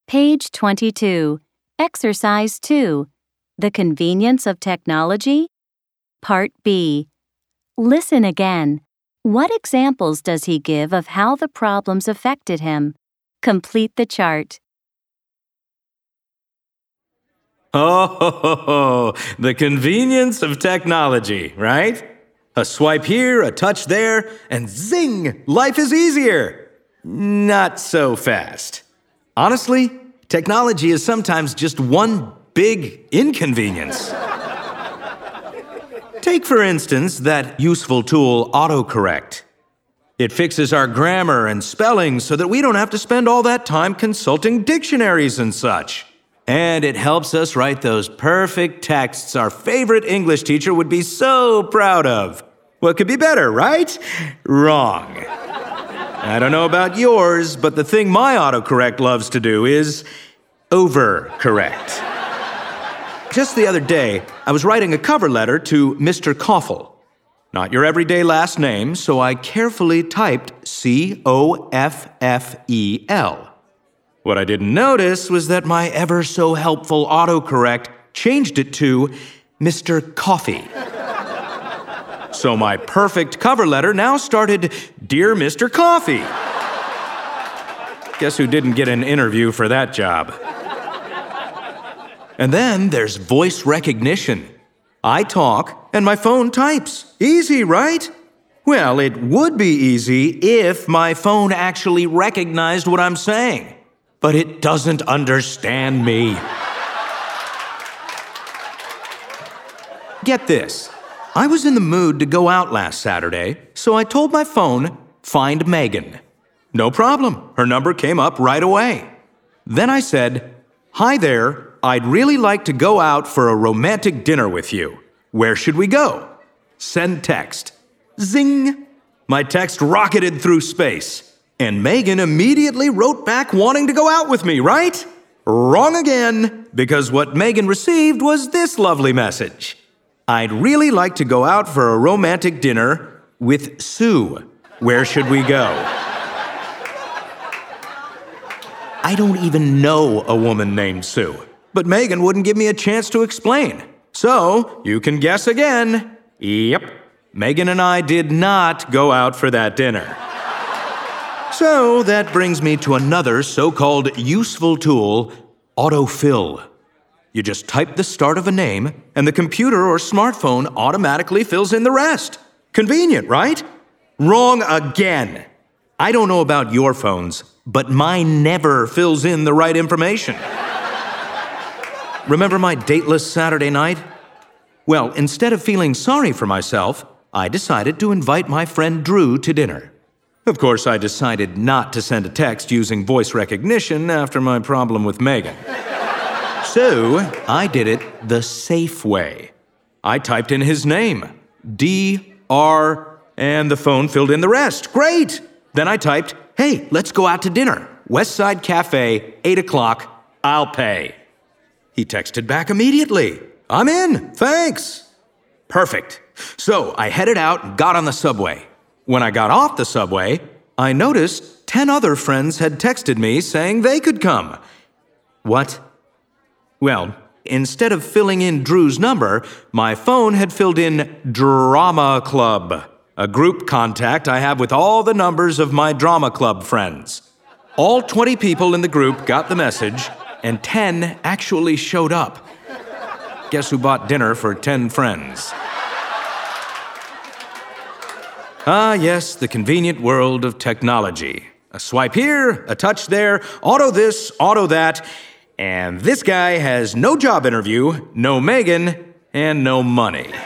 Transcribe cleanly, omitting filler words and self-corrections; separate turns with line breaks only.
Page 22. Exercise 2. The convenience of technology? Part B. Listen again. What examples does he give of how the problems affected him? Complete the chart.
Oh, the convenience of technology, right? A swipe here, a touch there, and zing! Life is easier. Not so fast. Honestly, technology is sometimes just one big inconvenience. Take, for instance, that useful tool, AutoCorrect. It fixes our grammar and spelling so that we don't have to spend all that time consulting dictionaries and such. And it helps us write those perfect texts our favorite English teacher would be so proud of. What could be better, right? Wrong. I don't know about yours, but the thing my AutoCorrect loves to do is overcorrect. Just the other day, I was writing a cover letter to Mr. Koffel. Not your everyday last name, so I carefully typed C-O-F-F-E-L. What I didn't notice was that my ever-so-helpful AutoCorrect changed it to Mr. Coffee. So my perfect cover letter now started, Dear Mr. Coffee. Guess who didn't get an interview for that job? And then there's voice recognition. I talk, and my phone types. Easy, right? Well, it would be easy if my phone actually recognized what I'm saying. But it doesn't understand me. Get this. I was in the mood to go out last Saturday, so I told my phone, find Megan. No problem. Her number came up right away. Then I said, Hi there, I'd really like to go out for a romantic dinner with you. Where should we go? Send text. Zing! My text rocketed through space. And Megan immediately wrote back wanting to go out with me, right? Wrong again, because what Megan received was this lovely message. I'd really like to go out for a romantic dinner with Sue. Where should we go? I don't even know a woman named Sue, but Megan wouldn't give me a chance to explain. So, you can guess again. Yep, Megan and I did not go out for that dinner. So, that brings me to another so-called useful tool, autofill. You just type the start of a name, and the computer or smartphone automatically fills in the rest. Convenient, right? Wrong again. I don't know about your phones, but mine never fills in the right information. Remember my dateless Saturday night? Well, instead of feeling sorry for myself, I decided to invite my friend Drew to dinner. Of course, I decided not to send a text using voice recognition after my problem with Megan. So, I did it the safe way. I typed in his name, D-R, and the phone filled in the rest. Great! Then I typed, hey, let's go out to dinner. Westside Cafe, 8 o'clock, I'll pay. He texted back immediately. I'm in, thanks. Perfect. So, I headed out and got on the subway. When I got off the subway, I noticed 10 other friends had texted me saying they could come. What? Well, instead of filling in Drew's number, my phone had filled in Drama Club, a group contact I have with all the numbers of my drama club friends. All 20 people in the group got the message, and 10 actually showed up. Guess who bought dinner for 10 friends? Ah, yes, the convenient world of technology. A swipe here, a touch there, auto this, auto that, and this guy has no job interview, no Megan, and no money.